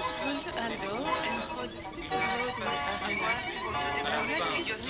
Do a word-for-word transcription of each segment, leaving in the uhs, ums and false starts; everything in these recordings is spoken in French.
Junto Aldo en grote stukken brood in de arena. En netjes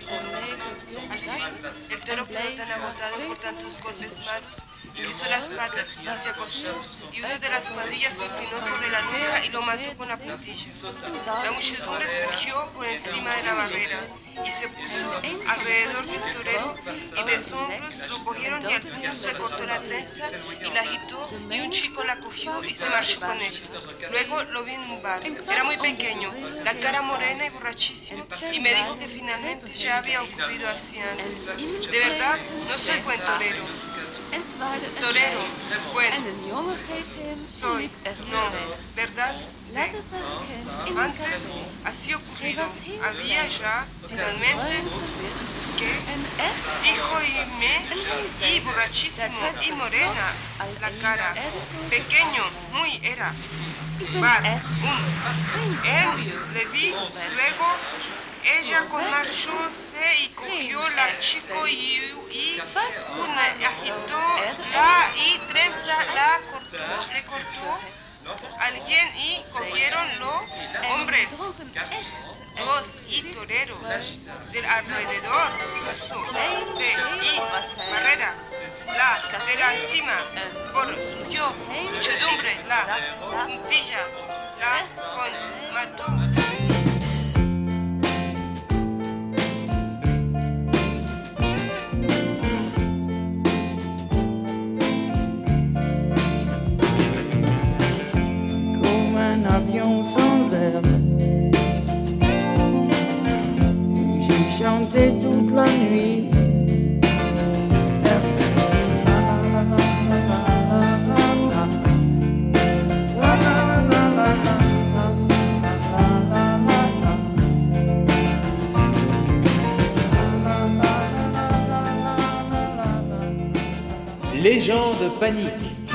El toro quedó tan agotado por tantos golpes malos, hizo las patas y se acostó, y una de las cuadrillas se inclinó sobre la nuca y lo mató con la puntilla. La muchedumbre surgió por encima de la barrera y se puso alrededor del torero y de sus hombros lo cogieron y al punto le cortó la trenza y la agitó y un chico la cogió y se marchó con ella. Luego lo vi en un bar. Era muy pequeño, la cara morena y borrachísimo, y me dijo que finalmente ya había ocurrido así antes. De verdad, no soy buen torero. Torero, bueno, soy, no, ¿verdad? Antes, así ocurrido, había ya, finalmente, que, hijo y me, y borrachísimo, y morena, la cara, pequeño, muy era, bar, un, él, le vi, luego, ella con marchóse y cogió la chico y, y una agitó la y trenza la cortó, le cortó alguien y cogieron los hombres, dos y torero del alrededor, puso se y barrera, la de la encima, por suyo, muchedumbre, la puntilla, la con mató. Avion sans aile, j'ai chanté toute la nuit. Légende panique.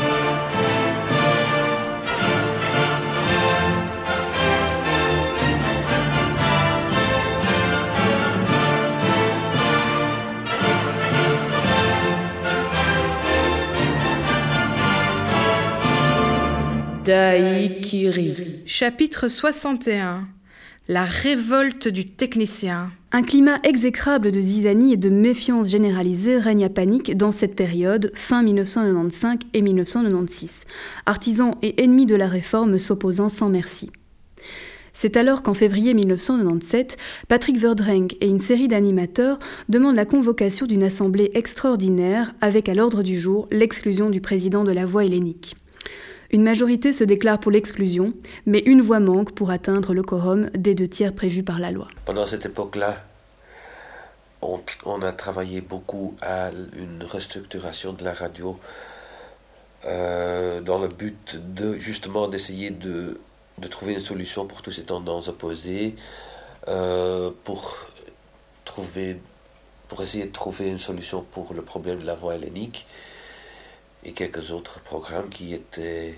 Daikiri. Chapitre soixante et un. La révolte du technicien. Un climat exécrable de zizanie et de méfiance généralisée règne à Panique dans cette période, fin dix-neuf cent quatre-vingt-quinze et dix-neuf cent quatre-vingt-seize. Artisans et ennemis de la réforme s'opposant sans merci. C'est alors qu'en février dix-neuf cent quatre-vingt-dix-sept, Patrick Verdrenck et une série d'animateurs demandent la convocation d'une assemblée extraordinaire avec à l'ordre du jour l'exclusion du président de la Voix hellénique. Une majorité se déclare pour l'exclusion, mais une voix manque pour atteindre le quorum des deux tiers prévus par la loi. Pendant cette époque-là, on, on a travaillé beaucoup à une restructuration de la radio euh, dans le but de justement d'essayer de, de trouver une solution pour toutes ces tendances opposées, euh, pour, trouver, pour essayer de trouver une solution pour le problème de la voix hellénique et quelques autres programmes qui étaient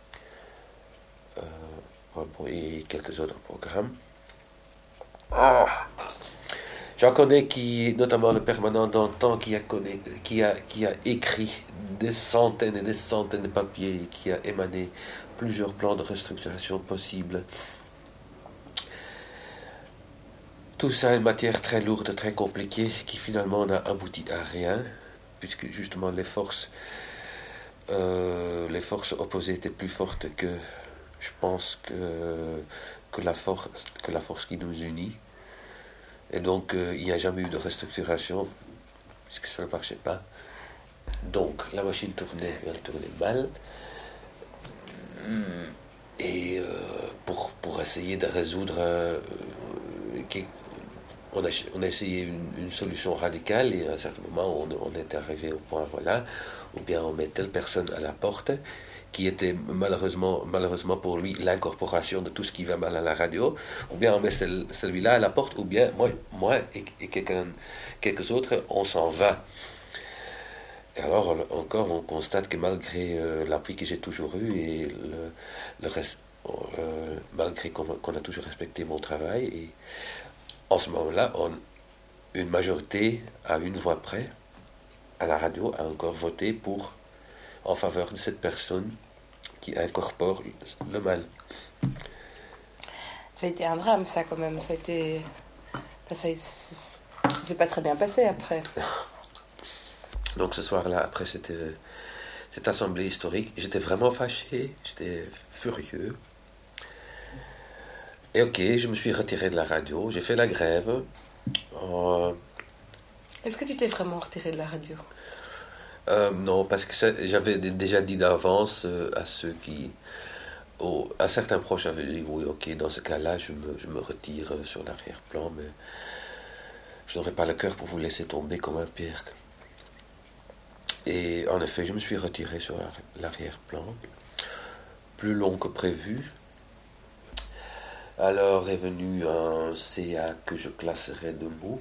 euh, et quelques autres programmes. Oh. J'en connais qui, notamment le permanent d'antan, qui a, connu, qui, a, qui a écrit des centaines et des centaines de papiers, qui a émané plusieurs plans de restructuration possibles. Tout ça est une matière très lourde, très compliquée, qui finalement n'a abouti à rien, puisque justement les forces Euh, les forces opposées étaient plus fortes que, je pense, que, que, la, force, que la force qui nous unit. Et donc, euh, il n'y a jamais eu de restructuration, puisque ça ne marchait pas. Donc, la machine tournait, elle tournait mal. Et euh, pour, pour essayer de résoudre... Euh, on, a, on a essayé une, une solution radicale, et à un certain moment, on, on est arrivé au point, voilà... ou bien on met telle personne à la porte, qui était malheureusement, malheureusement pour lui l'incorporation de tout ce qui va mal à la radio, ou bien on met celle, celui-là à la porte, ou bien moi, moi et, et quelqu'un, quelques autres, on s'en va. Et alors encore, on constate que malgré euh, l'appui que j'ai toujours eu, et le, le reste, euh, malgré qu'on, qu'on a toujours respecté mon travail, et en ce moment-là, on, une majorité à une voix près, à la radio, a encore voté pour, en faveur de cette personne qui incorpore le mal. Ça a été un drame, ça, quand même. Ça a été... Enfin, ça, ça, ça s'est pas très bien passé, après. Donc, ce soir-là, après cette, cette assemblée historique, j'étais vraiment fâché, j'étais furieux. Et ok, je me suis retiré de la radio, j'ai fait la grève. Euh... Est-ce que tu t'es vraiment retiré de la radio ? euh, Non, parce que ça, j'avais déjà dit d'avance euh, à ceux qui... Oh, à certains proches, j'avais dit, oui, ok, dans ce cas-là, je me, je me retire sur l'arrière-plan, mais je n'aurais pas le cœur pour vous laisser tomber comme un pierre. Et en effet, je me suis retiré sur l'arrière-plan, plus long que prévu. Alors est venu un C A que je classerais de mots,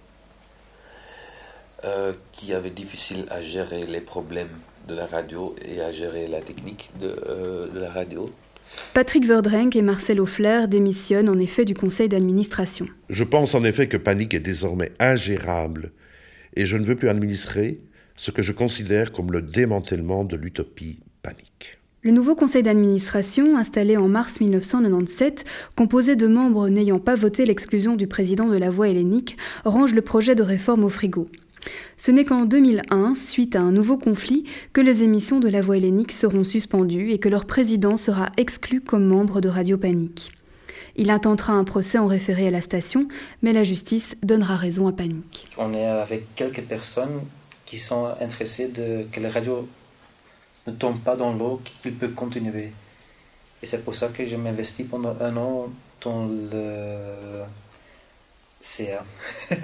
euh, qui avait difficile à gérer les problèmes de la radio et à gérer la technique de, euh, de la radio. Patrick Verdrenck et Marcel Auffler démissionnent en effet du conseil d'administration. Je pense en effet que Panic est désormais ingérable et je ne veux plus administrer ce que je considère comme le démantèlement de l'utopie Panic. Le nouveau conseil d'administration, installé en mars mille neuf cent quatre-vingt-dix-sept, composé de membres n'ayant pas voté l'exclusion du président de la Voix hellénique, range le projet de réforme au frigo. Ce n'est qu'en deux mille un, suite à un nouveau conflit, que les émissions de la Voix hellénique seront suspendues et que leur président sera exclu comme membre de Radio Panic. Il intentera un procès en référé à la station, mais la justice donnera raison à Panic. On est avec quelques personnes qui sont intéressées de que la radio ne tombe pas dans l'eau, qu'il peut continuer. Et c'est pour ça que je m'investis pendant un an dans le C A.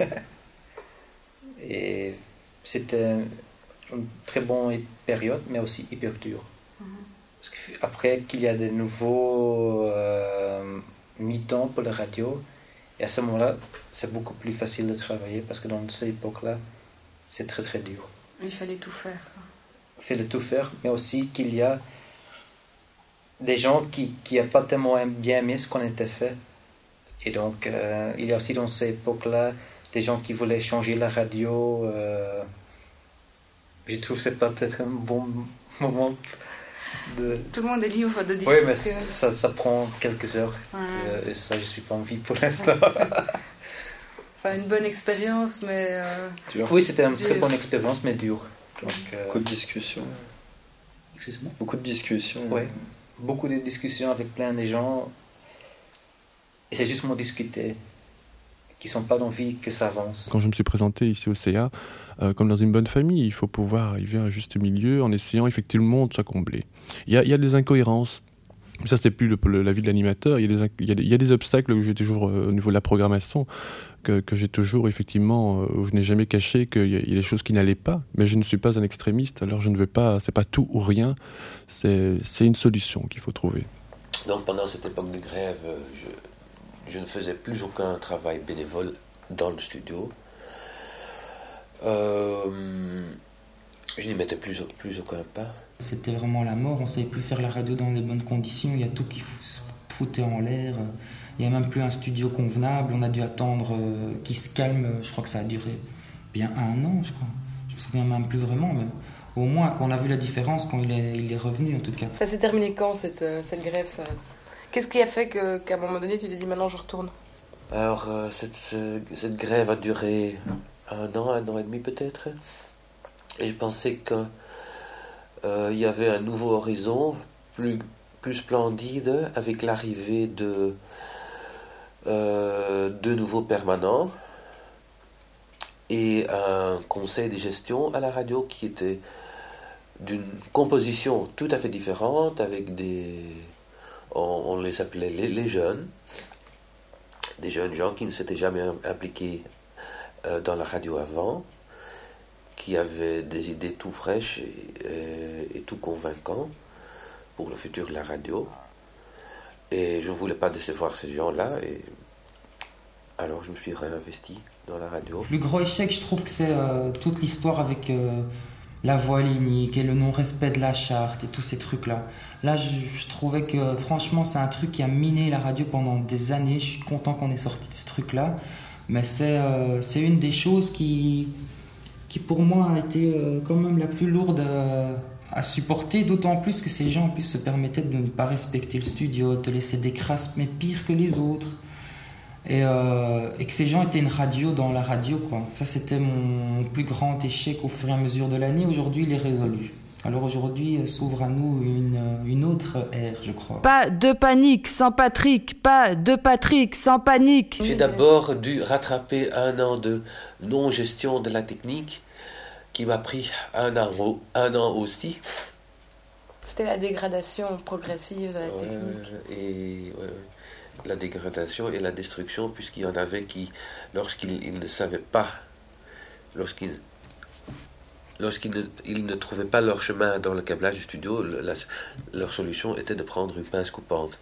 Et c'était une très bonne période, mais aussi hyper dure. Mm-hmm. Parce qu'après qu'il y a de nouveaux euh, mi-temps pour la radio, et à ce moment-là, c'est beaucoup plus facile de travailler, parce que dans cette époque-là, c'est très très dur. Il fallait tout faire. Il fallait tout faire, mais aussi qu'il y a des gens qui n'ont pas tellement bien aimé ce qu'on était fait. Et donc, euh, il y a aussi dans cette époque-là des gens qui voulaient changer la radio. Euh, je trouve que ce n'est pas peut-être un bon moment de... Tout le monde est libre de dire. Oui, mais que... ça, ça prend quelques heures. Ouais. Et, et ça, je ne suis pas en vie pour l'instant. Enfin, une bonne expérience, mais... Euh, oui, c'était une dur. Très bonne expérience, mais dure. Donc, euh... Beaucoup de discussions. Excusez-moi. Beaucoup de discussions. Oui, beaucoup de discussions avec plein de gens. Et c'est justement discuter, qui ne sont pas d'envie que ça avance. Quand je me suis présenté ici au C A, euh, comme dans une bonne famille, il faut pouvoir arriver à un juste milieu en essayant effectivement que tout le monde soit comblé. Il y a, il y a des incohérences. Ça, c'est plus le, le, la vie de l'animateur. Il y a des, il y a des, il y a des obstacles que j'ai toujours, euh, au niveau de la programmation, que, que j'ai toujours, effectivement, euh, où je n'ai jamais caché qu'il y a, il y a des choses qui n'allaient pas. Mais je ne suis pas un extrémiste, alors je ne veux pas... C'est pas tout ou rien. C'est, c'est une solution qu'il faut trouver. Donc, pendant cette époque de grève, je, je ne faisais plus aucun travail bénévole dans le studio. Euh, je n'y mettais plus, plus aucun pas. C'était vraiment la mort, on ne savait plus faire la radio dans les bonnes conditions, il y a tout qui foutait en l'air, il n'y a même plus un studio convenable, on a dû attendre euh, qu'il se calme, je crois que ça a duré bien un an, je crois. Je me souviens même plus vraiment, mais au moins quand on a vu la différence quand il est, il est revenu en tout cas. Ça s'est terminé quand cette, cette grève ça Qu'est-ce qui a fait que, qu'à un moment donné tu t'es dit maintenant je retourne? Alors euh, cette, cette grève a duré un an, un an et demi peut-être, et je pensais que Euh, il y avait un nouveau horizon plus, plus splendide avec l'arrivée de euh, deux nouveaux permanents et un conseil de gestion à la radio qui était d'une composition tout à fait différente avec des... On, on les appelait les, les jeunes, des jeunes gens qui ne s'étaient jamais impliqués euh, dans la radio avant, qui avait des idées tout fraîches et, et, et tout convaincantes pour le futur de la radio. Et je ne voulais pas décevoir ces gens-là, et alors je me suis réinvesti dans la radio. Le plus gros échec, je trouve que c'est euh, toute l'histoire avec euh, la voix hellénique et le non-respect de la charte et tous ces trucs-là. Là, je, je trouvais que franchement, c'est un truc qui a miné la radio pendant des années. Je suis content qu'on ait sorti de ce truc-là, mais c'est, euh, c'est une des choses qui... qui pour moi a été euh, quand même la plus lourde euh, à supporter, d'autant plus que ces gens en plus se permettaient de ne pas respecter le studio, de laisser des crasses, mais pire que les autres. Et, euh, et que ces gens étaient une radio dans la radio, quoi. Ça, c'était mon plus grand échec au fur et à mesure de l'année. Aujourd'hui, il est résolu. Alors aujourd'hui, s'ouvre à nous une, une autre ère, je crois. Pas de panique sans Patrick, pas de Patrick sans panique. J'ai d'abord dû rattraper un an de non-gestion de la technique, qui m'a pris un an, un an aussi. C'était la dégradation progressive de la ouais, technique. Et ouais, la dégradation et la destruction, puisqu'il y en avait qui, lorsqu'ils ils ne savaient pas, lorsqu'ils, lorsqu'ils ne, ils ne trouvaient pas leur chemin dans le câblage du studio, la, leur solution était de prendre une pince coupante.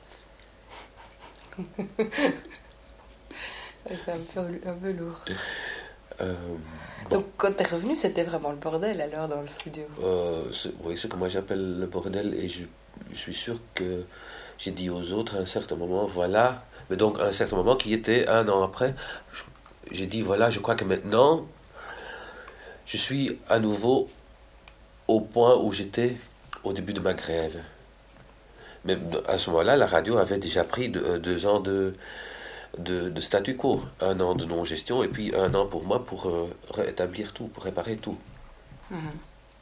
C'est un peu, un peu lourd. Euh, bon. Donc quand t'es revenu, c'était vraiment le bordel alors dans le studio. euh, c'est, Oui, c'est que moi j'appelle le bordel, et je, je suis sûr que j'ai dit aux autres à un certain moment, voilà, mais donc à un certain moment qui était un an après, j'ai dit voilà, je crois que maintenant je suis à nouveau au point où j'étais au début de ma grève. Mais à ce moment-là, la radio avait déjà pris deux, deux ans de De, de statu quo, un an de non-gestion et puis un an pour moi pour euh, rétablir tout, pour réparer tout. Mmh.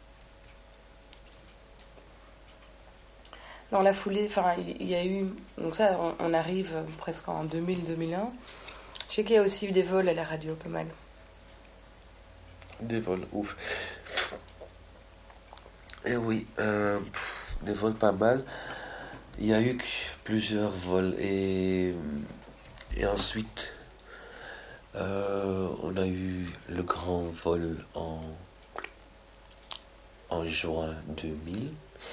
Dans la foulée, enfin, il y a eu, donc ça, on, on arrive presque en deux mille deux mille un. Je sais qu'il y a aussi eu des vols à la radio, pas mal. Des vols, ouf. Et oui, euh, des vols pas mal. Il y a eu plusieurs vols et Et ensuite, euh, on a eu le grand vol en, en juin deux mille.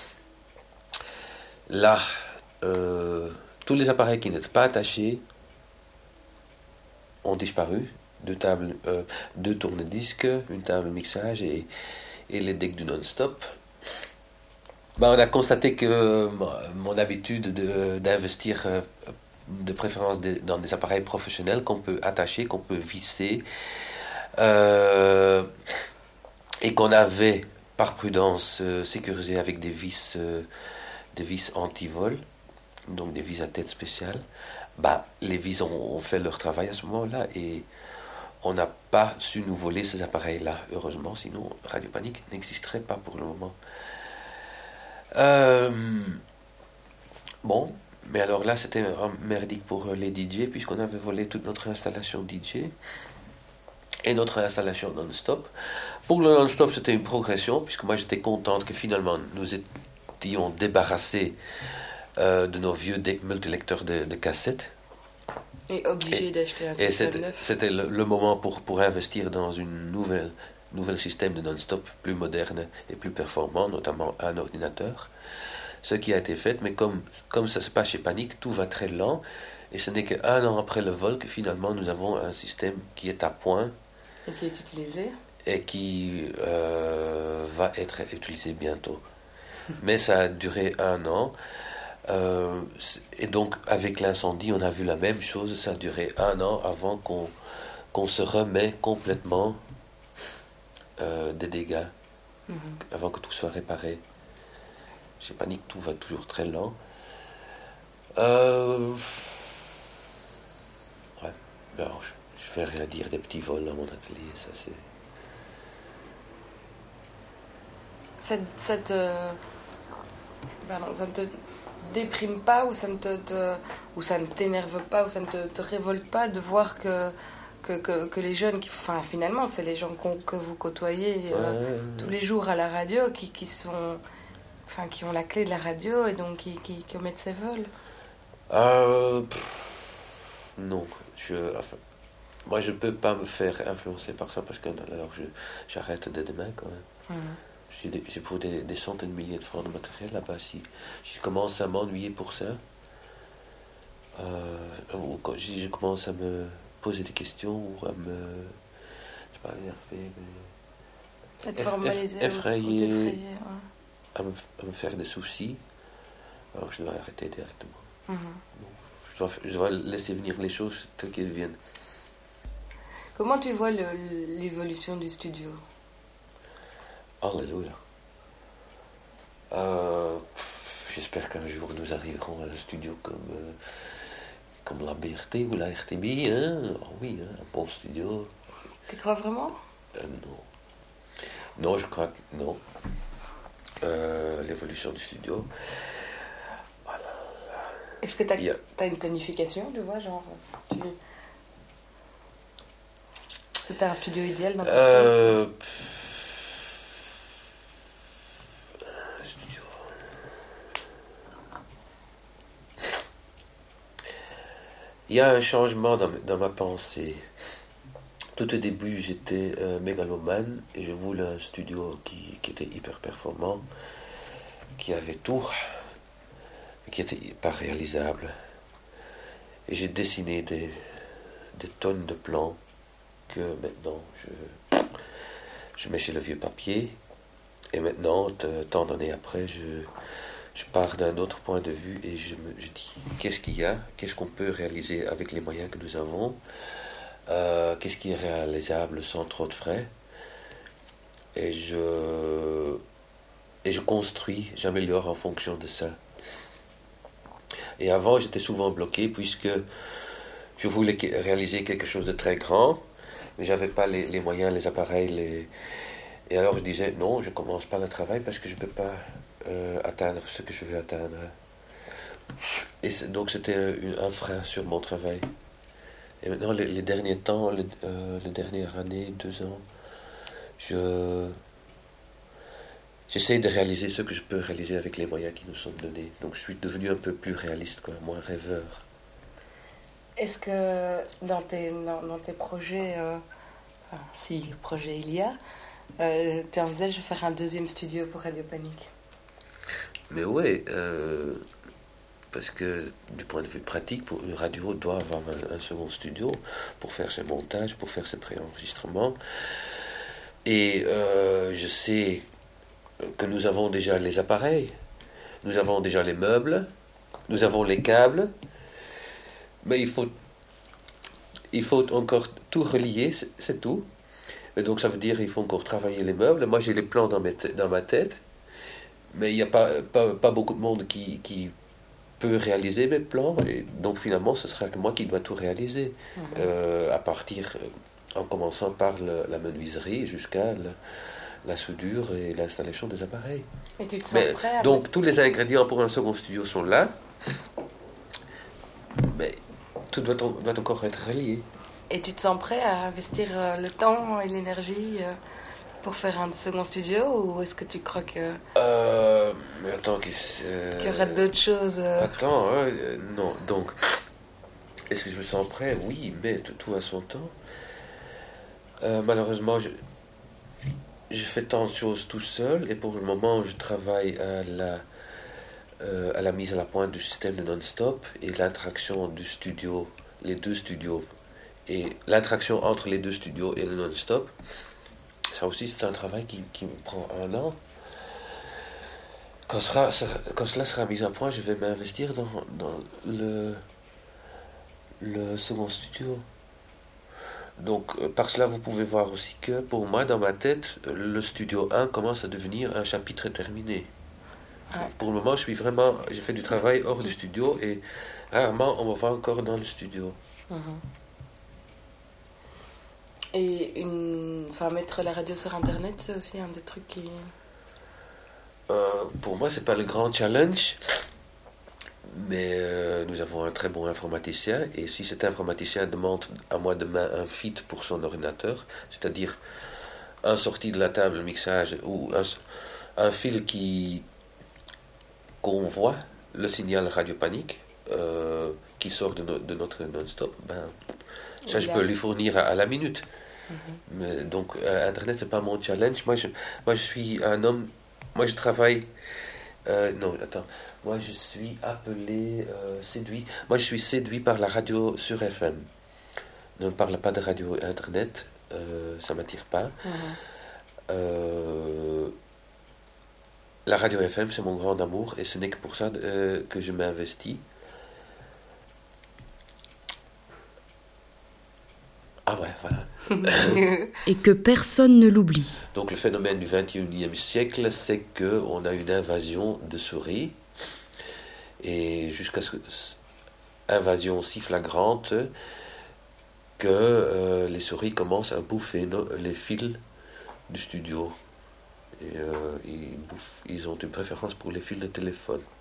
Là, euh, tous les appareils qui n'étaient pas attachés ont disparu. Deux tables, euh, deux tourne-disques, une table mixage et, et les decks du non-stop. Ben, on a constaté que mon habitude de, d'investir euh, de préférence de, dans des appareils professionnels qu'on peut attacher, qu'on peut visser, euh, et qu'on avait par prudence euh, sécurisé avec des vis, euh, des vis anti-vol, donc des vis à tête spéciale. Bah, les vis ont, ont fait leur travail à ce moment-là et on n'a pas su nous voler ces appareils-là, heureusement, sinon Radio Panique n'existerait pas pour le moment. Euh, bon. Mais alors là, c'était merdique pour les D J, puisqu'on avait volé toute notre installation D J et notre installation non-stop. Pour le non-stop, c'était une progression, puisque moi j'étais contente que finalement nous étions débarrassés euh, de nos vieux multilecteurs de, de cassettes. Et obligés et, d'acheter un système et c'était, neuf. C'était le, le moment pour, pour investir dans une nouvelle, nouvel système de non-stop plus moderne et plus performant, notamment un ordinateur. Ce qui a été fait, mais comme, comme ça se passe chez Panique, tout va très lent, et ce n'est qu'un an après le vol que finalement nous avons un système qui est à point. Et qui est utilisé. Et qui euh, va être utilisé bientôt. Mais ça a duré un an, euh, et donc avec l'incendie, on a vu la même chose, ça a duré un an avant qu'on, qu'on se remet complètement euh, des dégâts, mm-hmm. avant que tout soit réparé. Chez Panique, tout va toujours très lent. Euh... Ouais, ben, je, je vais rien dire des petits vols dans mon atelier, ça c'est... Ça, ça te... Pardon, ça ne te déprime pas ou ça ne te, te... ou ça ne t'énerve pas ou ça ne te, te révolte pas de voir que, que, que, que les jeunes, qui, enfin finalement c'est les gens que vous côtoyez ouais, euh, ouais, tous ouais. les jours à la radio qui, qui sont... Enfin, qui ont la clé de la radio et donc qui, qui, qui omettent ces vols. Euh, pff, non, je, enfin, moi je ne peux pas me faire influencer par ça parce que alors je, j'arrête dès demain quand même. Mmh. J'ai, j'ai pour des, des centaines de milliers de francs de matériel là-bas. Si, si je commence à m'ennuyer pour ça, euh, ou quand si je commence à me poser des questions ou à me, je sais pas, énerver, mais être formalisé, effrayer. Ou ouais. À me, à me faire des soucis, alors je dois arrêter directement. Mm-hmm. Donc, je, dois, je dois laisser venir les choses telles qu'elles viennent. Comment tu vois le, l'évolution du studio ? Alléluia. Euh, j'espère qu'un jour nous arriverons à un studio comme, euh, comme la B R T ou la R T B. Hein? Oh oui, hein, un bon studio. Tu crois vraiment? euh, Non. Non, je crois que non. Euh, l'évolution du studio. Est-ce que tu as Yeah. une planification, tu vois, genre tu... C'était un studio idéal dans ta euh, tête? Un studio. Il y a un changement dans, dans ma pensée. Tout au début, j'étais euh, mégalomane et je voulais un studio qui, qui était hyper performant, qui avait tout, mais qui n'était pas réalisable. Et j'ai dessiné des, des tonnes de plans que maintenant je, je mets chez le vieux papier. Et maintenant, t- tant d'années après, je, je pars d'un autre point de vue et je me je dis qu'est-ce qu'il y a, qu'est-ce qu'on peut réaliser avec les moyens que nous avons. Euh, qu'est-ce qui est réalisable sans trop de frais, et je et je construis, j'améliore en fonction de ça. Et avant j'étais souvent bloqué puisque je voulais réaliser quelque chose de très grand, mais j'avais pas les, les moyens, les appareils, les... et alors je disais non, je commence pas le travail parce que je peux pas euh, atteindre ce que je veux atteindre. Et donc c'était un, un frein sur mon travail. Et maintenant, les, les derniers temps, les, euh, les dernières années, deux ans, je, j'essaie de réaliser ce que je peux réaliser avec les moyens qui nous sont donnés. Donc je suis devenu un peu plus réaliste, quoi, moins rêveur. Est-ce que dans tes, dans, dans tes projets, euh, enfin, si projet il y a, euh, tu envisages de faire un deuxième studio pour Radio Panique? Mais ouais, euh, parce que du point de vue pratique, pour une radio doit avoir un, un second studio pour faire ses montages, pour faire ses préenregistrements. Et euh, je sais que nous avons déjà les appareils, nous avons déjà les meubles, nous avons les câbles, mais il faut, il faut encore tout relier, c'est, c'est tout. Et donc ça veut dire qu'il faut encore travailler les meubles. Moi j'ai les plans dans, mes t- dans ma tête, mais il n'y a pas, pas, pas beaucoup de monde qui... qui peut réaliser mes plans, et donc finalement ce sera que moi qui dois tout réaliser, mmh. euh, à partir, en commençant par le, la menuiserie jusqu'à le, la soudure et l'installation des appareils. Et tu te sens mais, prêt à... Donc tous les ingrédients pour un second studio sont là, mais tout doit, doit encore être relié. Et tu te sens prêt à investir euh, le temps et l'énergie euh, pour faire un second studio, ou est-ce que tu crois que... Euh, mais attends, qu'est-ce... Euh, qu'il y aura d'autres choses euh... Attends, hein, euh, non, donc... Est-ce que je me sens prêt? Oui, mais tout, tout à son temps. Euh, malheureusement, je, je fais tant de choses tout seul, et pour le moment, je travaille à la, euh, à la mise à la pointe du système de non-stop, et l'interaction du studio, les deux studios, et l'interaction entre les deux studios et le non-stop. Ça aussi, c'est un travail qui, qui me prend un an. Quand, sera, quand cela sera mis à point, je vais m'investir dans, dans le, le second studio. Donc, par cela, vous pouvez voir aussi que, pour moi, dans ma tête, le studio un commence à devenir un chapitre terminé. Ouais. Pour le moment, je suis vraiment... J'ai fait du travail hors du studio, et rarement on me voit encore dans le studio. Mm-hmm. Et une... enfin, mettre la radio sur Internet, c'est aussi un des trucs qui... Euh, pour moi, c'est pas le grand challenge, mais euh, nous avons un très bon informaticien, et si cet informaticien demande à moi demain un feed pour son ordinateur, c'est-à-dire un sorti de la table mixage ou un, un fil qui convoie le signal Radio Panique euh, qui sort de, no, de notre non-stop, ben, ça je peux lui fournir à, à la minute. Mm-hmm. Mais, donc euh, Internet, c'est pas mon challenge. Moi je, moi je suis un homme, moi je travaille euh, non attends moi je suis appelé euh, séduit moi je suis séduit par la radio sur F M. Ne parle pas de radio Internet, euh, ça m'attire pas. Mm-hmm. euh, la radio F M, c'est mon grand amour, et ce n'est que pour ça euh, que je m'investis. Ah ouais, voilà. Et que personne ne l'oublie. Donc le phénomène du vingt et unième siècle, c'est qu'on a une invasion de souris, et jusqu'à ce que... invasion aussi flagrante que euh, les souris commencent à bouffer no, les fils du studio. Et euh, ils, bouffent, ils ont une préférence pour les fils de téléphone.